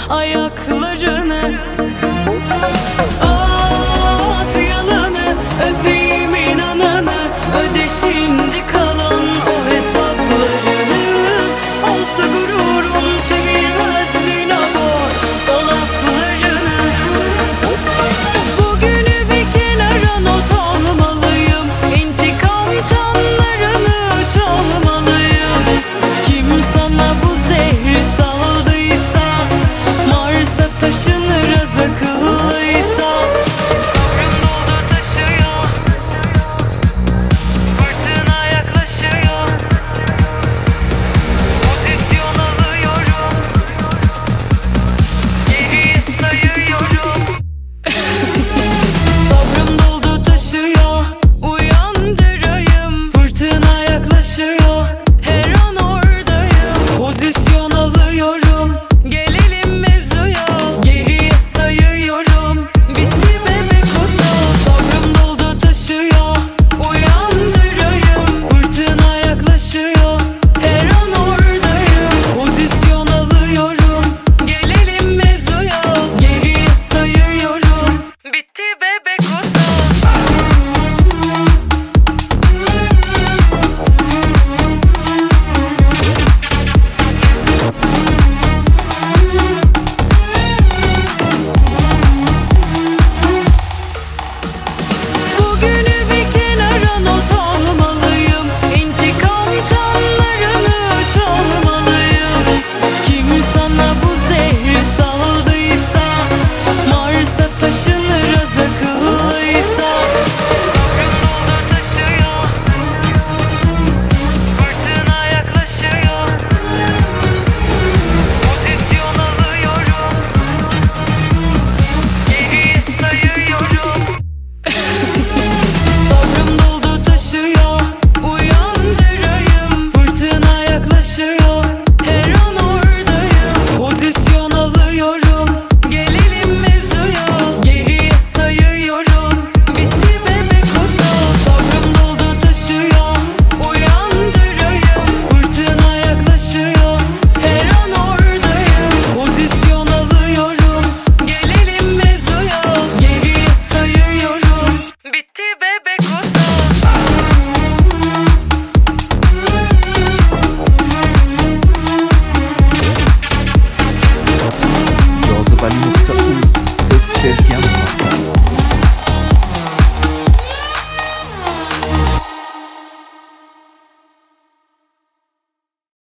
ayaklarını. At yalanı, öpeyim inananı, öde şimdi kalan o hesaplarını. Olsa gururun çevirmez yine boş dolaplarını. Bugünü bir kenara not almalıyım, İntikam çanlarını çalmalıyım. Kim sana bu zehri saldıysa, Mars'a taşınır az akıllıysa. Sabrım doldu taşıyor, fırtına yaklaşıyor, pozisyon alıyorum, geriye sayıyorum. Sabrım doldu taşıyor, uyandırayım, fırtına yaklaşıyor, her an oradayım, pozisyon alıyorum, gelelim mevzuya, geriye sayıyorum, bitti bebek uzun. Sabrım doldu taşıyor, uyandırayım, fırtına yaklaşıyor, her an oradayım, pozisyon alıyorum, gelelim mevzuya, geriye sayıyorum, bitti bebek uzun. Bugünü bir kenara not almalıyım, İntikam çanlarını çalmalıyım. Kim sana bu zehri saldıysa, Mars'a taşınır az akıllıysa. Sabrım doldu taşıyor, fırtına yaklaşıyor, pozisyon alıyorum, geriye sayıyorum. Sabrım doldu taşıyor, uyandırayım, fırtına yaklaşıyor, her an oradayım, pozisyon alıyorum, gelelim mevzuya, geriye sayıyorum, bitti bebek uzun. Sabrım doldu taşıyor, uyandırayım, fırtına yaklaşıyor, her an oradayım, pozisyon alıyorum, gelelim mevzuya, geriye sayıyorum, bitti bebek uzun. Cazibeli.uz Ses Sergen